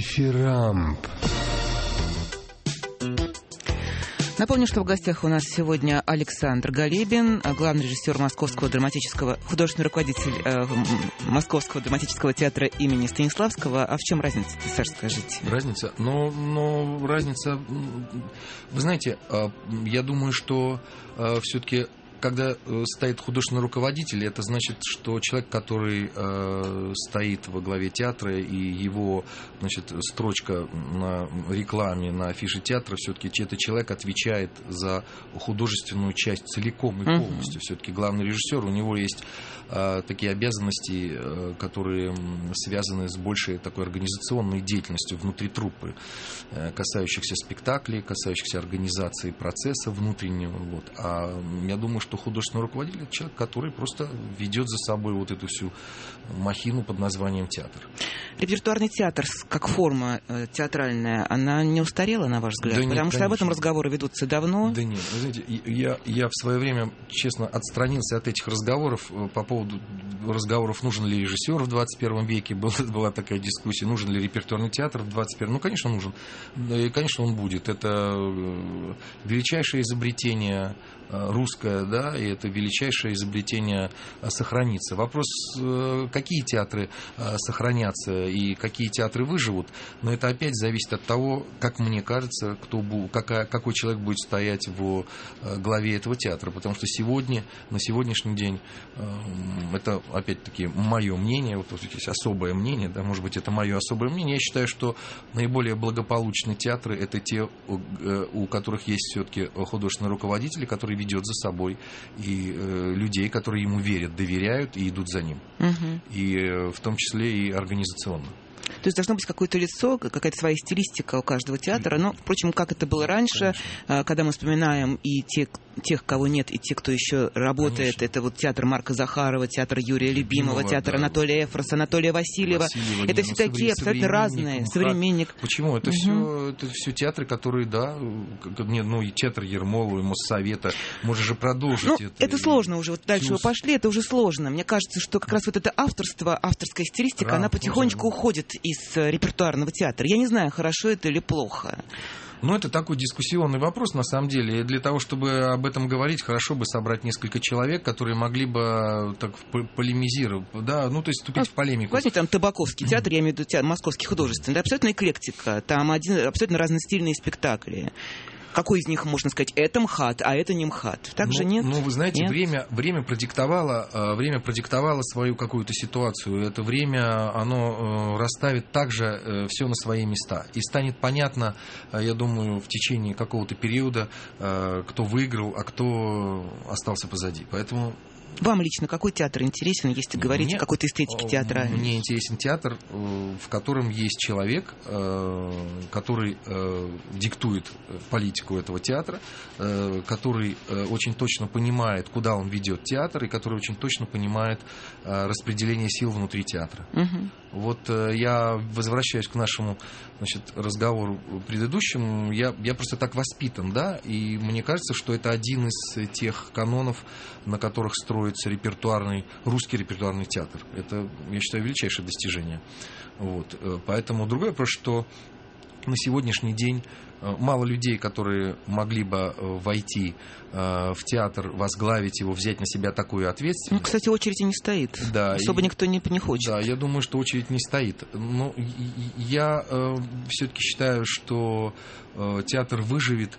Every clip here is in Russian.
Дифирамб. Напомню, что в гостях у нас сегодня Александр Галебин, главный режиссер Московского драматического, художественный руководитель Московского драматического театра имени Станиславского. А в чем разница, Саша, скажите? Разница? Разница... Вы знаете, я думаю, что все-таки, когда стоит художественный руководитель, это значит, что человек, который стоит во главе театра, и его, значит, строчка на рекламе, на афише театра, все-таки этот человек отвечает за художественную часть целиком и полностью. Все-таки главный режиссер, у него есть такие обязанности, которые связаны с большей такой организационной деятельностью внутри труппы, касающихся спектаклей, касающихся организации процесса внутреннего. Вот. А я думаю, что художественный руководитель — это человек, который просто ведет за собой вот эту всю махину под названием театр. Репертуарный театр как форма театральная, она не устарела, на ваш взгляд? Да нет, потому что об этом разговоры ведутся давно. Да нет, вы знаете, я в свое время, честно, отстранился от этих разговоров по поводу разговоров, нужен ли режиссер в 21 веке. Была такая дискуссия, нужен ли репертуарный театр в 21. Ну, конечно, нужен. И, конечно, он будет. Это величайшее изобретение русское, да, и это величайшее изобретение сохранится. Вопрос, какие театры сохранятся и какие театры выживут, но это опять зависит от того, как мне кажется, какой человек будет стоять во главе этого театра. Потому что сегодня, на сегодняшний день, это опять-таки мое мнение, вот здесь особое мнение, да, может быть, это мое особое мнение. Я считаю, что наиболее благополучные театры — это те, у которых есть все-таки художественные руководители, которые ведет за собой и людей, которые ему верят, доверяют и идут за ним. И в том числе и организационно. То есть должно быть какое-то лицо, какая-то своя стилистика у каждого театра. Но, впрочем, как это было раньше, когда мы вспоминаем и тех, кого нет, и те, кто еще работает. Конечно. Это вот театр Марка Захарова, театр Юрия Любимого, театр Анатолия Эфроса, Анатолия Васильева. Это все такие абсолютно разные. Современник. Почему? Это все театры, которые, да, и театр Ермолова, и Моссовета. Можно же продолжить это сложно уже. Вот дальше вы пошли, это уже сложно. Мне кажется, что как раз вот это авторство, авторская стилистика, она потихонечку уходит из репертуарного театра. Я не знаю, хорошо это или плохо. Ну, это такой дискуссионный вопрос, на самом деле. И для того, чтобы об этом говорить, хорошо бы собрать несколько человек, которые могли бы так полемизировать, да, ну, то есть вступить в полемику. Возьмите там Табаковский театр, я имею в виду Московский художественный, да, абсолютно эклектика, там абсолютно разностильные спектакли. Какой из них, можно сказать, это МХАТ, а это не МХАТ? Так же нет? Ну, вы знаете, время продиктовало свою какую-то ситуацию. Это время, оно расставит также все на свои места. И станет понятно, я думаю, в течение какого-то периода, кто выиграл, а кто остался позади. Поэтому... Вам лично какой театр интересен, если говорить о какой-то эстетике театральной? Мне интересен театр, в котором есть человек, который диктует политику этого театра, который очень точно понимает, куда он ведет театр, и который очень точно понимает распределение сил внутри театра. Вот я возвращаюсь к нашему, значит, разговору предыдущему. Я просто так воспитан, да, и мне кажется, что это один из тех канонов, на которых строится русский репертуарный театр. Это, я считаю, величайшее достижение. Вот. Поэтому другой вопрос, что на сегодняшний день мало людей, которые могли бы войти в театр, возглавить его, взять на себя такую ответственность. Ну, кстати, очередь и не стоит. Да, особо никто не хочет. Да, я думаю, что очередь не стоит. Но я все-таки считаю, что театр выживет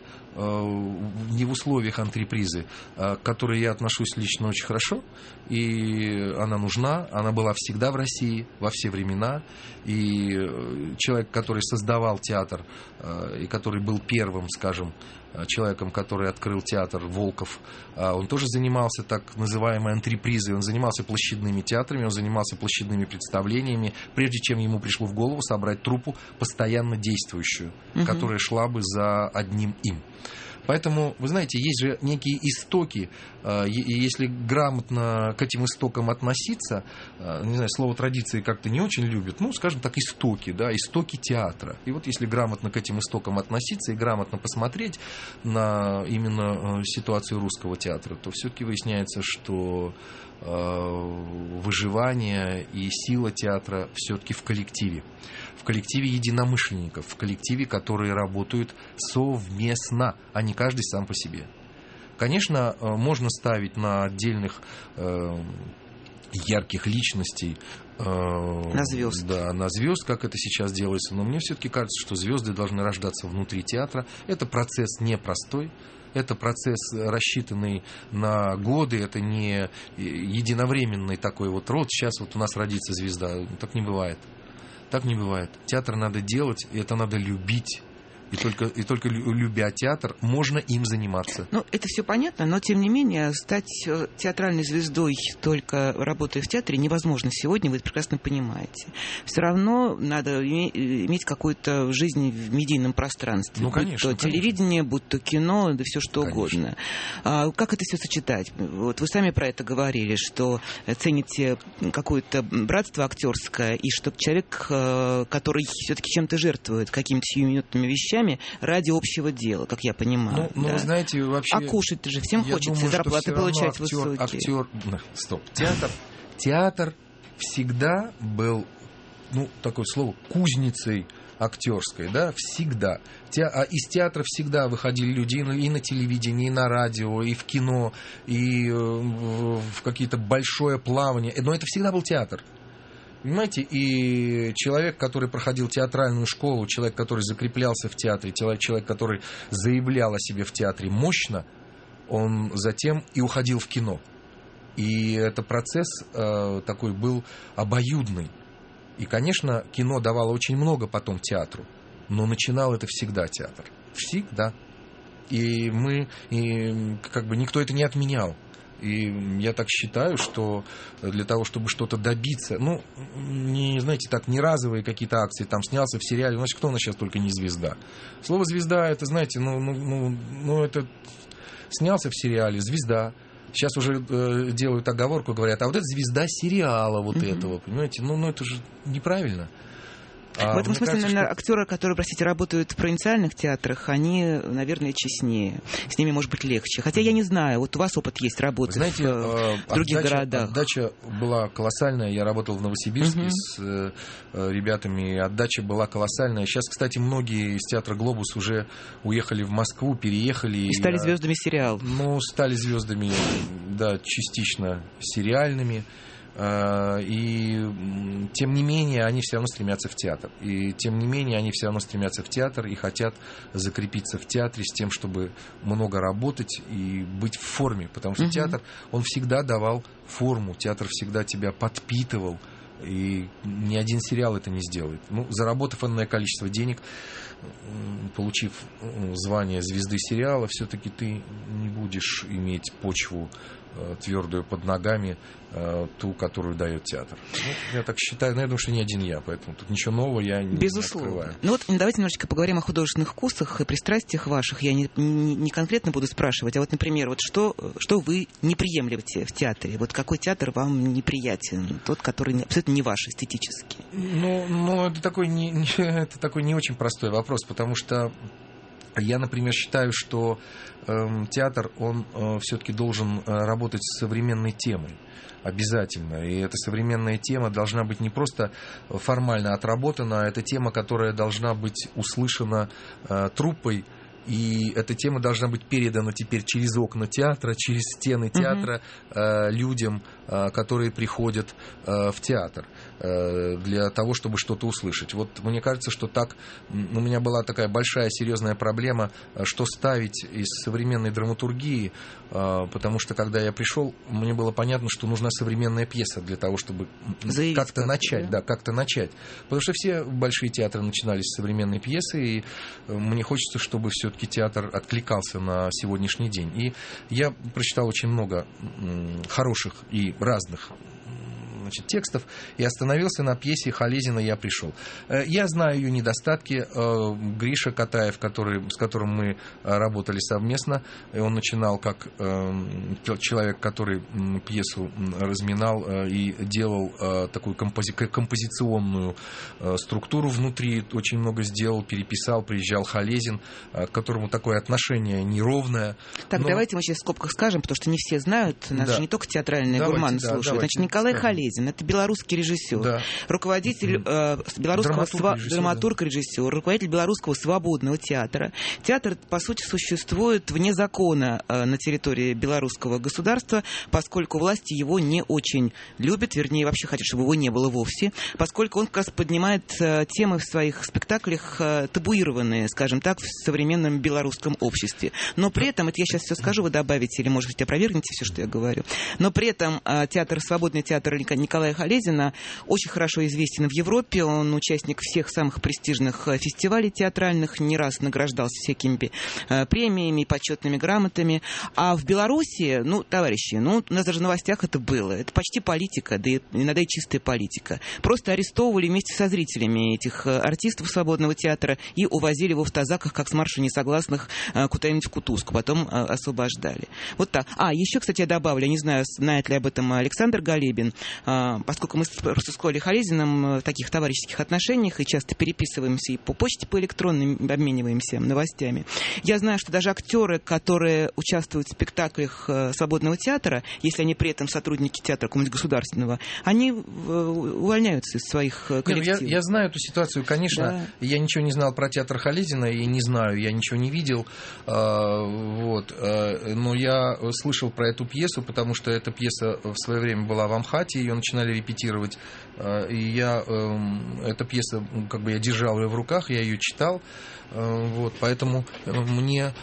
не в условиях антрепризы, к которой я отношусь лично очень хорошо, и она нужна, она была всегда в России, во все времена, и человек, который создавал театр, и который был первым, скажем, человеком, который открыл театр, Волков, он тоже занимался так называемой антрепризой, он занимался площадными театрами, он занимался площадными представлениями, прежде чем ему пришло в голову собрать труппу постоянно действующую, которая шла бы за одним им. Поэтому, вы знаете, есть же некие истоки, и если грамотно к этим истокам относиться, не знаю, слово традиции как-то не очень любят, ну, скажем так, истоки, да, истоки театра. И вот если грамотно к этим истокам относиться и грамотно посмотреть на именно ситуацию русского театра, то все-таки выясняется, что выживание и сила театра все-таки в коллективе. в коллективе единомышленников, в коллективе, которые работают совместно, а не каждый сам по себе. Конечно, можно ставить на отдельных ярких личностей, на звезд. Да, на звезд, как это сейчас делается, но мне все-таки кажется, что звезды должны рождаться внутри театра. Это процесс непростой. Это процесс, рассчитанный на годы, это не единовременный такой вот род. Сейчас вот у нас родится звезда. Так не бывает. Так не бывает. Театр надо делать, и это надо любить. И только любя театр, можно им заниматься. Ну, это все понятно, но тем не менее стать театральной звездой, только работая в театре, невозможно сегодня, вы это прекрасно понимаете. Все равно надо иметь какую-то жизнь в медийном пространстве. Ну, конечно, будь то телевидение, будь то кино, да все что угодно. Как это все сочетать? Вот вы сами про это говорили, что цените какое-то братство актерское, и чтобы человек, который все-таки чем-то жертвует, какими-то сиюминутными вещами, ради общего дела, как я понимаю. Ну, да? Вы знаете, вообще... А кушать же всем хочется, зарплаты получать высокие. Театр всегда был, такое слово, кузницей актерской, да, всегда. Из театра всегда выходили люди и на телевидении, и на радио, и в кино, и в какие-то большое плавание. Но это всегда был театр. Понимаете, и человек, который проходил театральную школу, человек, который закреплялся в театре, человек, который заявлял о себе в театре мощно, он затем и уходил в кино. И это процесс такой был обоюдный. И, конечно, кино давало очень много потом театру, но начинал это всегда театр. Всегда. И никто это не отменял. И я так считаю, что для того, чтобы что-то добиться, не разовые какие-то акции, там снялся в сериале, значит, кто у нас сейчас только не звезда. Слово звезда, это, знаете, это снялся в сериале, звезда. Сейчас уже делают оговорку, говорят, а вот это звезда сериала вот этого, понимаете? Это же неправильно. В этом смысле, наверное, актеры, которые, работают в провинциальных театрах, они, наверное, честнее. С ними, может быть, легче. Хотя я не знаю, вот у вас опыт есть работы в других городах. Отдача была колоссальная. Я работал в Новосибирске с ребятами, отдача была колоссальная. Сейчас, кстати, многие из театра «Глобус» уже уехали в Москву, переехали. И стали звездами сериалов. Стали звездами, да, частично сериальными. И тем не менее они все равно стремятся в театр. И тем не менее они все равно стремятся в театр и хотят закрепиться в театре с тем, чтобы много работать и быть в форме. Потому что театр, он всегда давал форму, театр всегда тебя подпитывал. И ни один сериал это не сделает. Заработав энное количество денег, получив звание звезды сериала, все-таки ты не будешь иметь почву твердую под ногами, ту, которую дает театр. Я так считаю, но я думаю, что не один я, поэтому тут ничего нового я не открываю. Давайте немножечко поговорим о художественных вкусах и пристрастиях ваших. Я не конкретно буду спрашивать, а например, что вы не приемлете в театре? Какой театр вам неприятен? Тот, который абсолютно не ваш эстетически. Это такой не очень простой вопрос, потому что я, например, считаю, что театр, он все-таки должен работать с современной темой. Обязательно. И эта современная тема должна быть не просто формально отработана, а это тема, которая должна быть услышана труппой. И эта тема должна быть передана теперь через окна театра, через стены театра людям, которые приходят в театр для того, чтобы что-то услышать. Мне кажется, что так у меня была такая большая серьезная проблема, что ставить из современной драматургии, потому что когда я пришел, мне было понятно, что нужна современная пьеса для того, чтобы как-то начать. Да, как-то начать. Потому что все большие театры начинались с современной пьесы, и мне хочется, чтобы все-таки театр откликался на сегодняшний день. И я прочитал очень много хороших и разных текстов и остановился на пьесе Халезина «Я пришел». Я знаю ее недостатки. Гриша Катаев, с которым мы работали совместно, и он начинал как человек, который пьесу разминал и делал такую композиционную структуру внутри, очень много сделал, переписал, приезжал Халезин, к которому такое отношение неровное. Давайте мы сейчас в скобках скажем, потому что не все знают, нас же не только театральные гурманы слушают. Николай Халезин, Халезин. Это белорусский режиссер, да. Руководитель белорусского драматург-режиссер, руководитель белорусского свободного театра. Театр, по сути, существует вне закона на территории белорусского государства, поскольку власти его не очень любят, вернее, вообще хотят, чтобы его не было вовсе, поскольку он как раз поднимает темы в своих спектаклях табуированные, скажем так, в современном белорусском обществе. Но при этом, это я сейчас все скажу, вы добавите или, может быть, опровергнете все, что я говорю, но при этом свободный театр Николая Халезина очень хорошо известен в Европе, он участник всех самых престижных фестивалей театральных, не раз награждался всякими премиями, почетными грамотами, а в Беларуси, товарищи, у нас даже в новостях это было, это почти политика, да и иногда и чистая политика. Просто арестовывали вместе со зрителями этих артистов свободного театра и увозили в автозаках, как с марша несогласных, куда-нибудь в Кутузку, потом освобождали. Вот так. Еще, кстати, я добавлю, я не знаю, знает ли об этом Александр Галебин, поскольку мы просто с Колей Халезиным в таких товарищеских отношениях и часто переписываемся и по почте, по электронной обмениваемся новостями. Я знаю, что даже актеры, которые участвуют в спектаклях свободного театра, если они при этом сотрудники театра какого-нибудь государственного, они увольняются из своих коллективов. Я знаю эту ситуацию, конечно. Да. Я ничего не знал про театр Халезина и не знаю, я ничего не видел. Но я слышал про эту пьесу, потому что эта пьеса в свое время была в Амхате, ее начинали репетировать. И эта пьеса, я держал ее в руках, я ее читал. Поэтому мне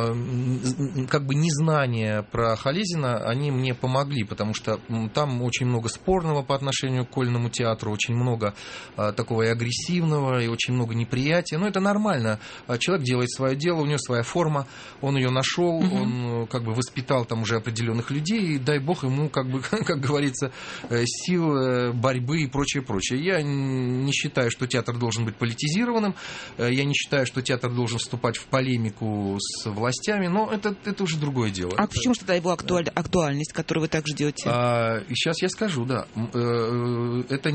незнания про Халезина, они мне помогли, потому что там очень много спорного по отношению к Кольному театру, очень много такого и агрессивного, и очень много неприятия. Но это нормально. Человек делает свое дело, у него своя форма, он ее нашел, он воспитал там уже определенных людей, и дай бог ему, как говорится, сил борьбы и прочее. Я не считаю, что театр должен быть политизированным, я не считаю, что театр должен вступать в полемику с властями, но это уже другое дело. Почему же тогда его актуальность, которую вы так ждете? Сейчас я скажу, да. Это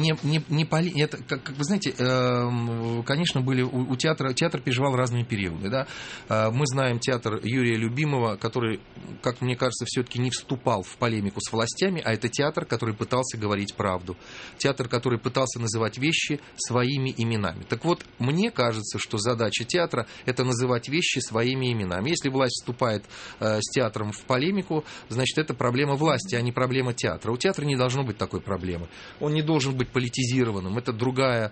это, вы знаете, конечно, были у театр переживал разные периоды. Да? Мы знаем театр Юрия Любимого, который, как мне кажется, все-таки не вступал в полемику с властями, а это театр, который пытался говорить правду. Театр, который пытался называть вещи своими именами. Так вот, мне кажется, что задача театра – это называть вещи своими именами. Если власть вступает с театром в полемику, значит, это проблема власти, а не проблема театра. У театра не должно быть такой проблемы. Он не должен быть политизированным. Это другая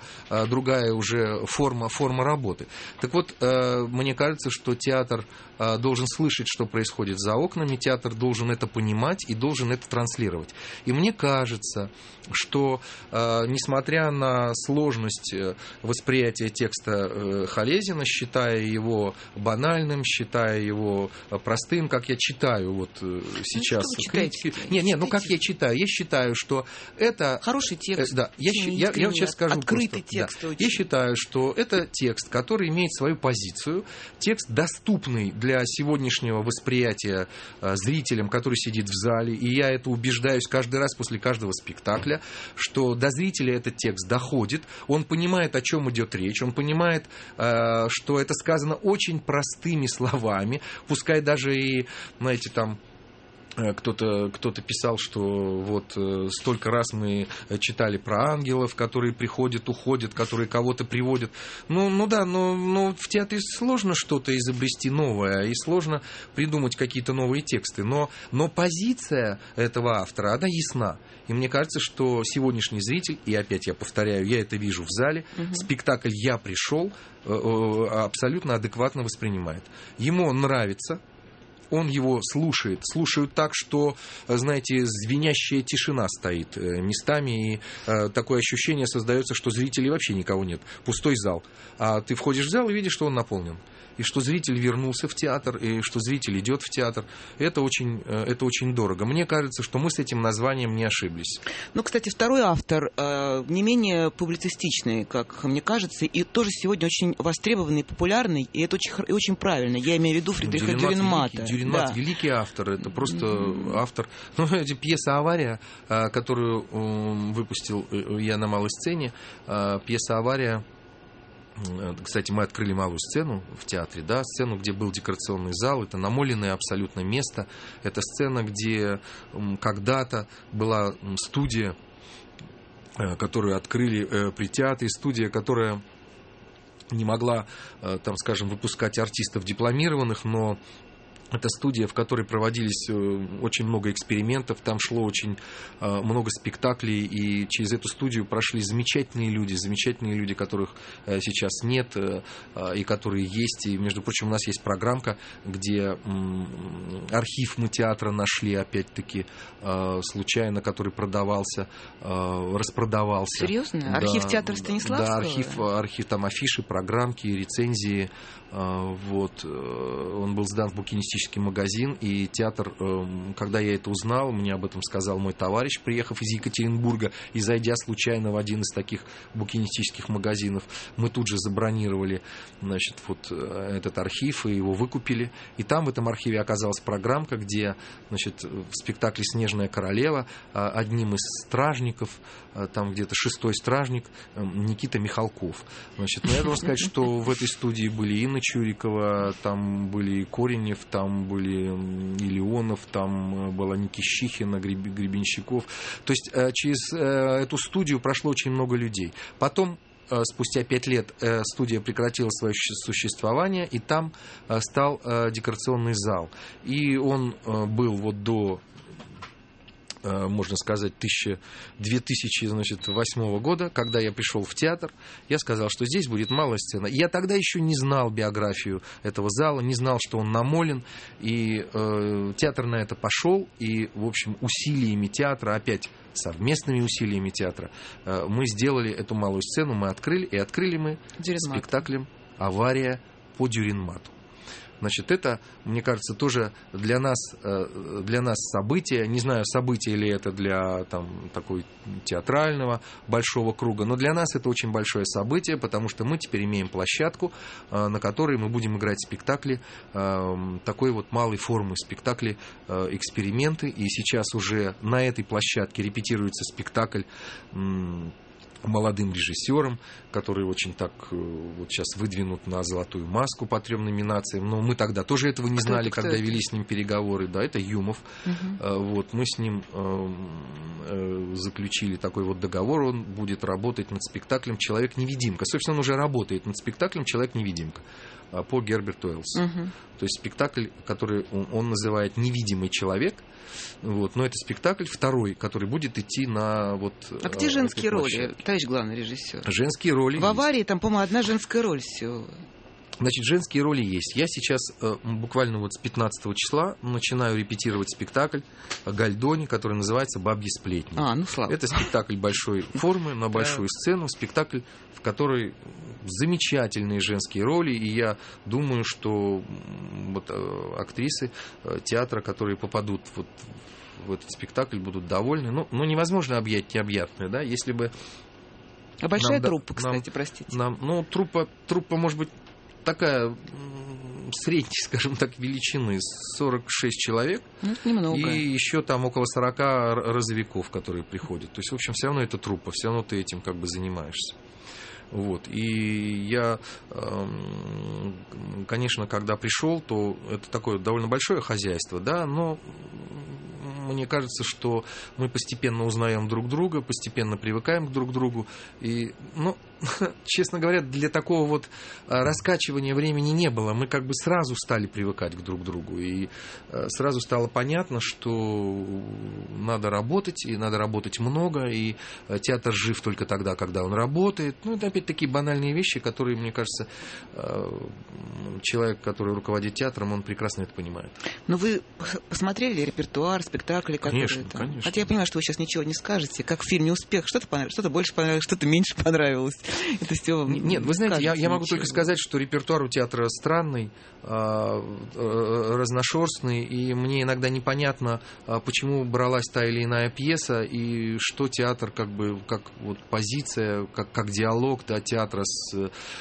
уже форма работы. Так вот, мне кажется, что театр должен слышать, что происходит за окнами, театр должен это понимать и должен это транслировать. И мне кажется, что, несмотря на сложность восприятия текста Халезина, считая его банальным, считая его простым, как я читаю сейчас критики. Как я читаю? Я считаю, что это... Хороший текст. Да, я сейчас скажу открытый просто, текст. Да. Я считаю, что это текст, который имеет свою позицию, текст, доступный для сегодняшнего восприятия зрителям, который сидит в зале, и я это убеждаюсь каждый раз после каждого спектакля, что до зрителя этот текст доходит, он понимает, о чем идет речь, он понимает, что это сказано очень простыми словами, пускай даже и, знаете, там кто-то писал, что столько раз мы читали про ангелов, которые приходят, уходят, которые кого-то приводят. Но в театре сложно что-то изобрести новое, и сложно придумать какие-то новые тексты. Но позиция этого автора, она ясна. И мне кажется, что сегодняшний зритель, и опять я повторяю, я это вижу в зале, спектакль «Я пришел» абсолютно адекватно воспринимает. Ему он нравится. Он его слушает так, что, знаете, звенящая тишина стоит местами, и такое ощущение создается, что зрителей вообще никого нет, пустой зал. А ты входишь в зал и видишь, что он наполнен. И что зритель вернулся в театр, и что зритель идет в театр. Это очень дорого. Мне кажется, что мы с этим названием не ошиблись. Кстати, второй автор не менее публицистичный, как мне кажется, и тоже сегодня очень востребованный, популярный, и это очень правильно. Я имею в виду Фридриха Дюрренмата. Дюрренмат великий автор, это просто автор. Это пьеса «Авария», которую выпустил я на малой сцене. Пьеса «Авария». Кстати, мы открыли малую сцену в театре, да, сцену, где был декорационный зал, это намоленное абсолютно место, это сцена, где когда-то была студия которую открыли при театре, студия, которая не могла, там, скажем, выпускать артистов дипломированных, но это студия, в которой проводились очень много экспериментов, там шло очень много спектаклей, и через эту студию прошли замечательные люди, которых сейчас нет, и которые есть. И, между прочим, у нас есть программка, где архив мы театра нашли, опять-таки, случайно, который продавался, распродавался. Серьезно? Архив театра Станиславского? Да, архив, там афиши, программки, рецензии. Вот. Он был сдан в букинистический магазин, и театр, когда я это узнал, мне об этом сказал мой товарищ, приехав из Екатеринбурга и зайдя случайно в один из таких букинистических магазинов, мы тут же забронировали, значит, вот этот архив и его выкупили. И там в этом архиве оказалась программка, где, значит, в спектакле «Снежная королева» одним из стражников, там где-то 6-й стражник, Никита Михалков. Значит, я должен сказать, что в этой студии были Инна Чурикова, там были и Коренев, там были и Леонов, там была Никищихина, Гребенщиков. То есть через эту студию прошло очень много людей. Потом, спустя 5 лет, студия прекратила свое существование, и там стал декорационный зал. И он был вот до, можно сказать, 2008 года, когда я пришел в театр, я сказал, что здесь будет малая сцена. Я тогда еще не знал биографию этого зала, не знал, что он намолен, и театр на это пошел, и, в общем, усилиями театра, опять совместными усилиями театра, мы сделали эту малую сцену, мы открыли, и открыли мы спектаклем «Авария по Дюринмату». Значит, это, мне кажется, тоже для нас событие. Не знаю, событие ли это для там, такой театрального большого круга, но для нас это очень большое событие, потому что мы теперь имеем площадку, на которой мы будем играть спектакли такой вот малой формы, спектакли эксперименты. И сейчас уже на этой площадке репетируется спектакль молодым режиссером, который очень так вот сейчас выдвинут на «Золотую маску» по 3 номинациям. Но мы тогда тоже этого не знали, когда вели с ним переговоры. Да, это Юмов. Вот, мы с ним заключили такой вот договор. Он будет работать над спектаклем «Человек-невидимка». Собственно, он уже работает над спектаклем «Человек-невидимка» по Герберту Уэллсу. То есть спектакль, который он называет «Невидимый человек». Вот, но это спектакль второй, который будет идти на вот. А где женские роли, товарищ главный режиссер? Женские роли. В «Аварии» есть. Там, по-моему, одна женская роль всего. Значит, женские роли есть. Я сейчас буквально вот с 15 числа начинаю репетировать спектакль Гальдони, который называется «Бабьи сплетни». Ну слава. Это спектакль большой формы на большую сцену, спектакль, в который замечательные женские роли, и я думаю, что вот актрисы театра, которые попадут вот в этот спектакль, будут довольны. Но невозможно объять необъятное, да, если бы... А большая труппа, кстати, простите. Труппа, может быть, такая средней, скажем так, величины, 46 человек. Это немного. И еще там около 40 розовиков, которые приходят. То есть, в общем, все равно это труппа, все равно ты этим как бы занимаешься. Вот. И я, конечно, когда пришел, то это такое довольно большое хозяйство, да, но мне кажется, что мы постепенно узнаем друг друга, постепенно привыкаем друг к другу. И, честно говоря, для такого вот раскачивания времени не было. Мы как бы сразу стали привыкать друг к другу. И сразу стало понятно, что надо работать, и надо работать много, и театр жив только тогда, когда он работает. Это опять такие банальные вещи, которые, мне кажется, человек, который руководит театром, он прекрасно это понимает. Но вы посмотрели репертуар, спектакли, которые конечно, там? Конечно. Хотя я понимаю, что вы сейчас ничего не скажете, как в фильме «Успех». Что-то понравилось, что-то больше понравилось, что-то меньше понравилось. Это все. Нет, вы знаете, я могу только сказать, что репертуар у театра странный, разношерстный, и мне иногда непонятно, почему бралась та или иная пьеса, и что театр как бы, как вот позиция, как диалог, да, театра с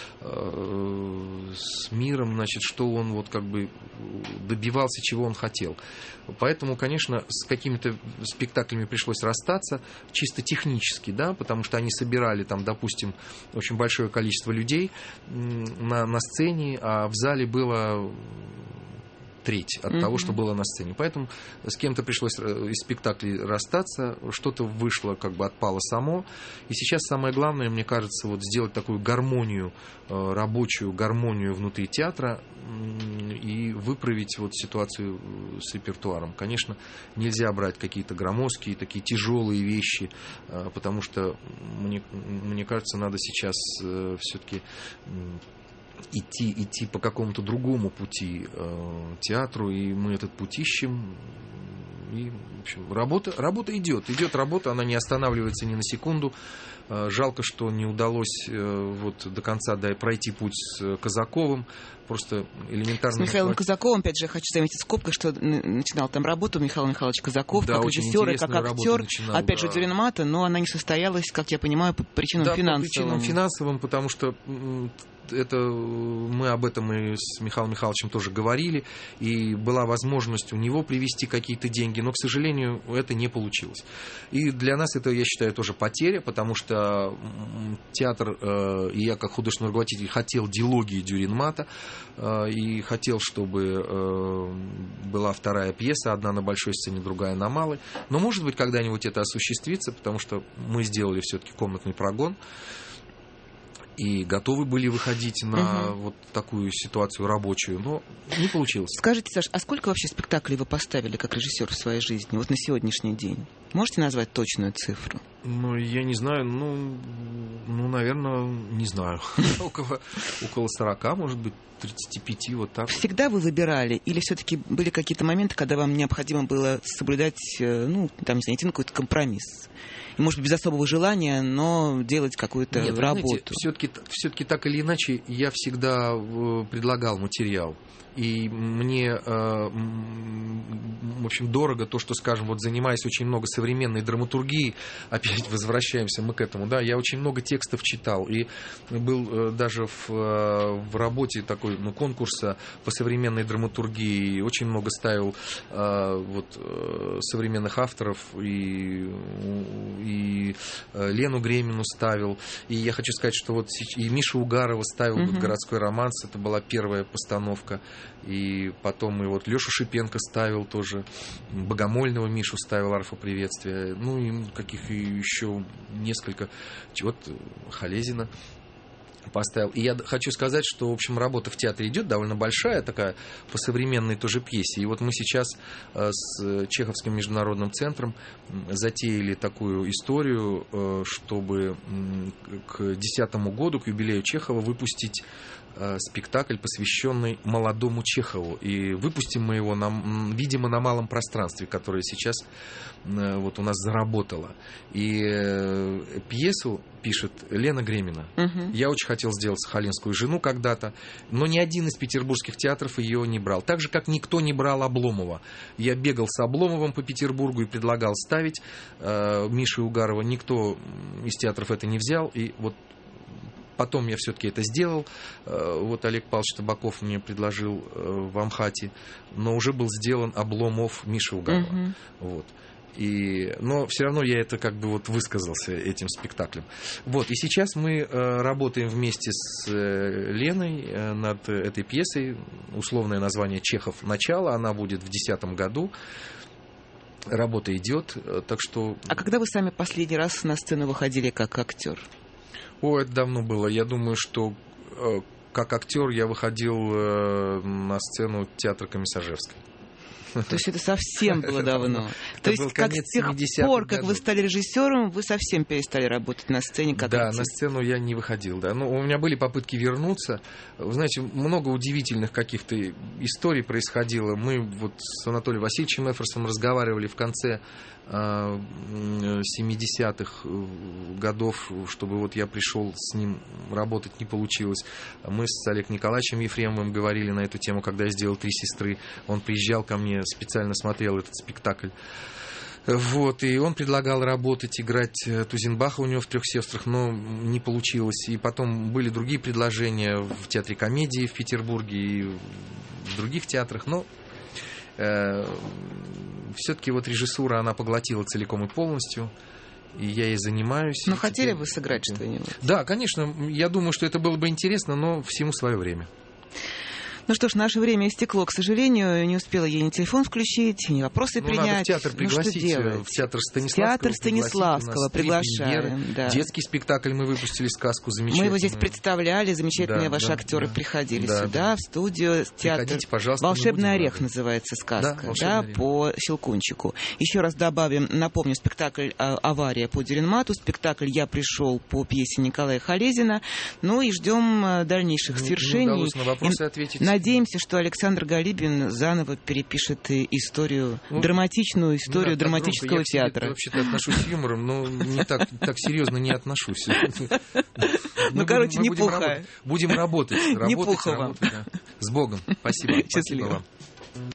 миром, значит, что он вот как бы добивался, чего он хотел. Поэтому, конечно, с какими-то спектаклями пришлось расстаться, чисто технически, да, потому что они собирали там, допустим, очень большое количество людей на сцене, а в зале было треть от того, что было на сцене. Поэтому с кем-то пришлось из спектаклей расстаться, что-то вышло, как бы отпало само. И сейчас самое главное, мне кажется, вот сделать такую гармонию, рабочую гармонию внутри театра и выправить вот ситуацию с репертуаром. Конечно, нельзя брать какие-то громоздкие, такие тяжелые вещи, потому что, мне кажется, надо сейчас все-таки идти по какому-то другому пути театру, и мы этот путь ищем. И, в общем, работа идет, работа, она не останавливается ни на секунду. Жалко, что не удалось вот до конца пройти путь с Казаковым. Просто элементарно... С Михаилом Казаковым, опять же, хочу заметить в скобках, что начинал там работу Михаил Михайлович Казаков, да, как режиссер и как актер, опять же, Дюринмата, но она не состоялась, как я понимаю, по причинам финансовым. По причинам финансовым, потому что это мы об этом и с Михаилом Михайловичем тоже говорили, и была возможность у него привести какие-то деньги, но, к сожалению, это не получилось. И для нас это, я считаю, тоже потеря, потому что театр, и я как художественный руководитель хотел дилогии Дюринмата, и хотел, чтобы была вторая пьеса, одна на большой сцене, другая на малой. Но, может быть, когда-нибудь это осуществится, потому что мы сделали все-таки комнатный прогон, и готовы были выходить на вот такую ситуацию рабочую, но не получилось. Скажите, Саш, а сколько вообще спектаклей вы поставили как режиссер в своей жизни, вот на сегодняшний день? Можете назвать точную цифру? Ну, я не знаю, наверное, не знаю. Около 40, может быть, 35, вот так. Всегда вы выбирали? Или все-таки были какие-то моменты, когда вам необходимо было соблюдать, идти на какой-то компромисс? И, может быть, без особого желания, но делать какую-то работу? Все-таки так или иначе, я всегда предлагал материал. И мне, в общем, дорого то, что, скажем, вот занимаясь очень много современной драматургией, опять возвращаемся мы к этому, да, я очень много текстов читал, и был даже в работе такой, конкурса по современной драматургии, очень много ставил современных авторов, и Лену Гремину ставил, и я хочу сказать, что вот и Мишу Угарова ставил «Городской романс», это была первая постановка. И потом и вот Лешу Шипенко ставил тоже, Богомольного Мишу ставил «Арфа приветствия», и каких еще несколько, вот Халезина поставил. И я хочу сказать, что, в общем, работа в театре идет довольно большая, такая по современной тоже пьесе. И вот мы сейчас с Чеховским международным центром затеяли такую историю, чтобы к 10-му году, к юбилею Чехова, выпустить спектакль, посвященный молодому Чехову. И выпустим мы его, видимо, на малом пространстве, которое сейчас вот у нас заработало. И пьесу пишет Лена Гремина. Я очень хотел сделать «Сахалинскую жену» когда-то, но ни один из петербургских театров ее не брал. Так же, как никто не брал Обломова. Я бегал с Обломовым по Петербургу и предлагал ставить Миши Угарова. Никто из театров это не взял. И вот потом я все-таки это сделал. Вот Олег Павлович Табаков мне предложил в Амхате, но уже был сделан Обломов Миши Угарова. Вот. Но все равно я это как бы вот высказался этим спектаклем. Вот. И сейчас мы работаем вместе с Леной над этой пьесой. Условное название «Чехов. Начало». Она будет в 2010 году. Работа идет, так что... А когда вы сами последний раз на сцену выходили как актер? Это давно было. Я думаю, что как актер я выходил на сцену театра Комиссаржевской. То есть это совсем было давно. То есть как с тех пор, как вы стали режиссером, вы совсем перестали работать на сцене как актер? Да, на сцену я не выходил. Да. У меня были попытки вернуться. Вы знаете, много удивительных каких-то историй происходило. Мы вот с Анатолием Васильевичем Эфросом разговаривали в конце 70-х годов, чтобы вот я пришел с ним работать, не получилось. Мы с Олегом Николаевичем Ефремовым говорили на эту тему, когда я сделал «Три сестры». Он приезжал ко мне, специально смотрел этот спектакль. Вот, и он предлагал работать, играть Тузенбаха у него в «Трех сестрах», но не получилось. И потом были другие предложения в театре комедии в Петербурге и в других театрах, но все-таки вот режиссура, она поглотила целиком и полностью, и я ей занимаюсь. Но хотели бы сыграть что-нибудь? Да, конечно, я думаю, что это было бы интересно, но всему свое время. Ну что ж, наше время истекло, к сожалению. Не успела я ни телефон включить, ни вопросы принять. Надо в театр пригласить, в театр Станиславского. Театр Станиславского приглашаем. Да. Детский спектакль мы выпустили, сказку замечательную. Мы его здесь представляли, замечательные ваши актеры приходили сюда, в студию. Театр «Волшебный орех» называется сказка, по Щелкунчику. Еще раз добавим, напомню, спектакль «Авария» по Дюринмату, спектакль «Я пришел» по пьесе Николая Халезина. Ну и ждем дальнейших свершений. На вопросы ответить. Надеемся, что Александр Галибин заново перепишет историю, драматичную историю драматического театра. Я вообще-то отношусь с юмором, но не так серьезно не отношусь. Ну, короче, не пухай. Будем работать. Не пуха вам. С Богом. Спасибо. Спасибо вам.